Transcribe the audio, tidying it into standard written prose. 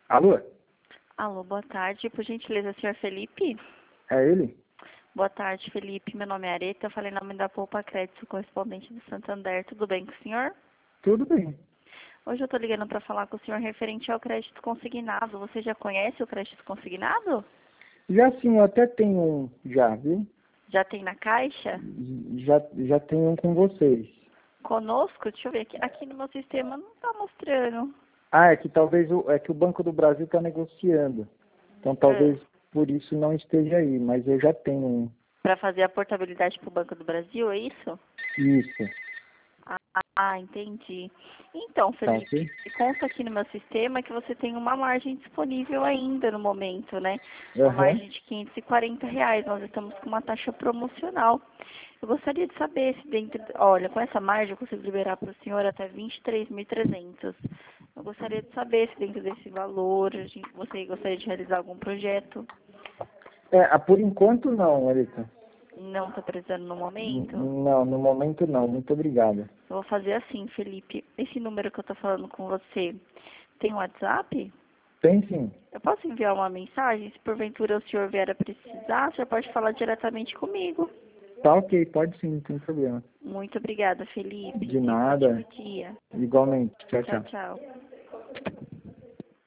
Alô? Alô, boa tarde. Por gentileza, senhor Felipe? É ele? Boa tarde, Felipe. Meu nome é Areta. Eu falei em nome da Poupa Crédito, correspondente do Santander. Tudo bem com o senhor? Tudo bem. Hoje eu estou ligando para falar com o senhor referente ao crédito consignado. Você já conhece o crédito consignado? Já sim, eu até tenho um, já, viu? Já tem na Caixa? Já tenho um com vocês. Conosco? Deixa eu ver aqui. Aqui no meu sistema não está mostrando. Ah, é que talvez é que o Banco do Brasil está negociando. Então talvez por isso não esteja aí, mas eu já tenho um. Para fazer a portabilidade para o Banco do Brasil, é isso? Isso. Entendi. Então, Tá Felipe, ok? consta aqui no meu sistema que você tem uma margem disponível ainda no momento, né? Uma Aham. margem de R$ 540. Nós estamos com uma taxa promocional. Eu gostaria de saber se dentro... Olha, com essa margem eu consigo liberar para o senhor até 23.300. Eu gostaria de saber se dentro desse valor você gostaria de realizar algum projeto. Por enquanto não, Elita. Não está precisando no momento? Não, no momento não. Muito obrigado. Eu vou fazer assim, Felipe. Esse número que eu tô falando com você tem WhatsApp? Tem sim. Eu posso enviar uma mensagem? Se porventura o senhor vier a precisar, você pode falar diretamente comigo. Tá ok, pode sim, não tem problema. Muito obrigada, Felipe. De Tenha um nada. ótimo dia. Igualmente. Tchau, Tchau, tchau. tchau.